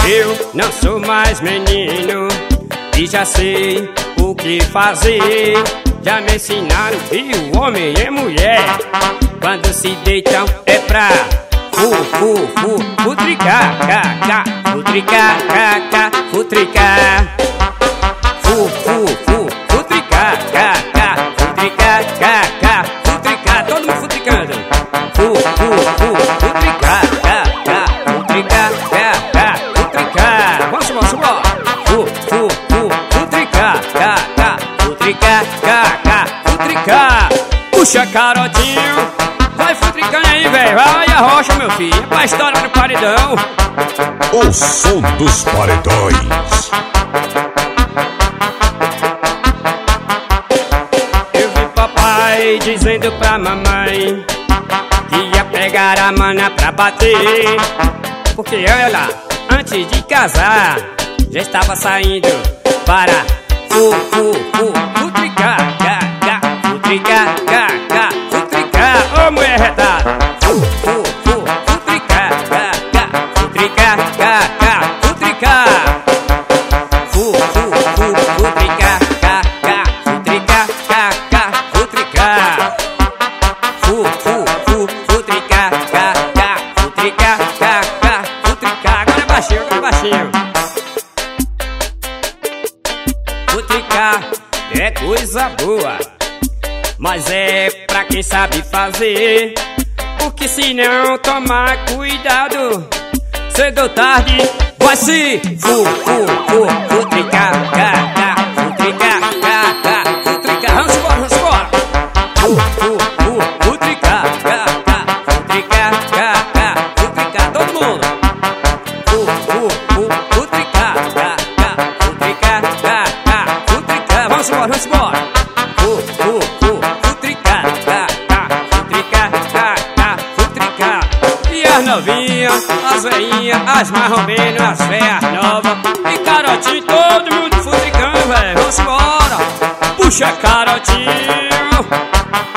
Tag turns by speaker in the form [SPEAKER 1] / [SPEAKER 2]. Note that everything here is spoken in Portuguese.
[SPEAKER 1] Eu não sou mais menino e já sei o que fazer. Já me ensinaram que o homem é mulher. Quando se deitam é pra futricar, futricar, futricar, futricar, futricar, todo mundo futricando. Futricar, futricar, vamos embora, futricar, futricar. Puxa, Carotinho, vai futricando aí, velho, vai a rocha, meu filho, pra estourar no paredão.
[SPEAKER 2] O som dos paredões.
[SPEAKER 1] Eu vi papai dizendo pra mamãe que ia pegar a mana pra bater, porque olha lá, antes de casar já estava saindo para futricar, futricar, futricar, ô mulher retada, futricar, futricar, futricar, futricar, futricar, futricar, futricar, agora baixinho, Futricar é coisa boa, mas é pra quem sabe fazer. Porque se não tomar cuidado, cedo ou tarde vai se futricar, futricar, futricar. Vamos embora, futricar, futricar, futricar, todo mundo. Futricar, futricar, vamos embora, futricar, futricar. E as novinhas, as veinhas, as marromenas, as veias novas e Carotinho, todo mundo futricando, velho. Vamos embora, puxa, Carotinho.